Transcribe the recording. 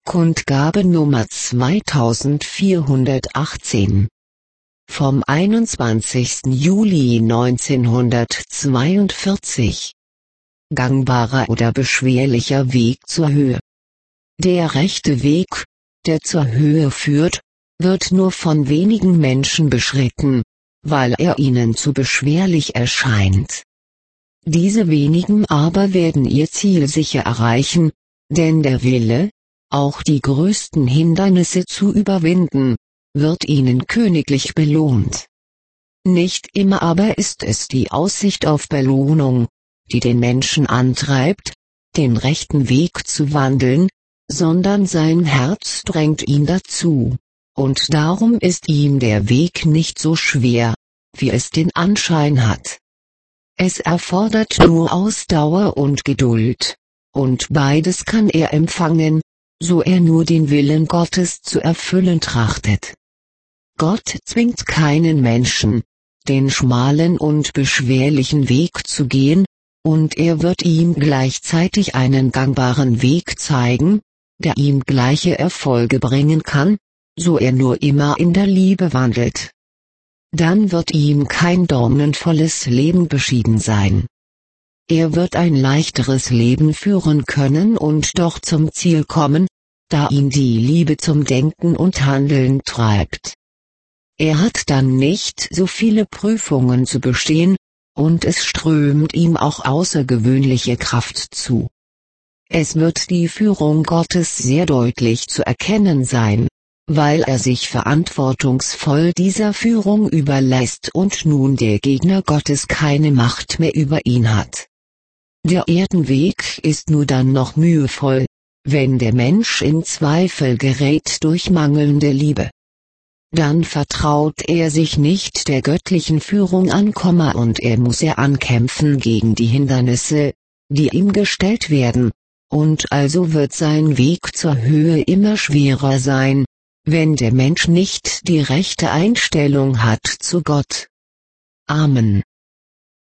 Kundgabe Nummer 2418 vom 21. Juli 1942. Gangbarer oder beschwerlicher Weg zur Höhe. Der rechte Weg, der zur Höhe führt, wird nur von wenigen Menschen beschritten, weil er ihnen zu beschwerlich erscheint. Diese wenigen aber werden ihr Ziel sicher erreichen, denn der Wille, auch die größten Hindernisse zu überwinden, wird ihnen königlich belohnt. Nicht immer aber ist es die Aussicht auf Belohnung, die den Menschen antreibt, den rechten Weg zu wandeln, sondern sein Herz drängt ihn dazu, und darum ist ihm der Weg nicht so schwer, wie es den Anschein hat. Es erfordert nur Ausdauer und Geduld, und beides kann er empfangen, so er nur den Willen Gottes zu erfüllen trachtet. Gott zwingt keinen Menschen, den schmalen und beschwerlichen Weg zu gehen, und er wird ihm gleichzeitig einen gangbaren Weg zeigen, der ihm gleiche Erfolge bringen kann, so er nur immer in der Liebe wandelt. Dann wird ihm kein dornenvolles Leben beschieden sein. Er wird ein leichteres Leben führen können und doch zum Ziel kommen, da ihn die Liebe zum Denken und Handeln treibt. Er hat dann nicht so viele Prüfungen zu bestehen, und es strömt ihm auch außergewöhnliche Kraft zu. Es wird die Führung Gottes sehr deutlich zu erkennen sein, weil er sich verantwortungsvoll dieser Führung überlässt und nun der Gegner Gottes keine Macht mehr über ihn hat. Der Erdenweg ist nur dann noch mühevoll, wenn der Mensch in Zweifel gerät durch mangelnde Liebe. Dann vertraut er sich nicht der göttlichen Führung an, und er muss ankämpfen gegen die Hindernisse, die ihm gestellt werden, und also wird sein Weg zur Höhe immer schwerer sein, wenn der Mensch nicht die rechte Einstellung hat zu Gott. Amen.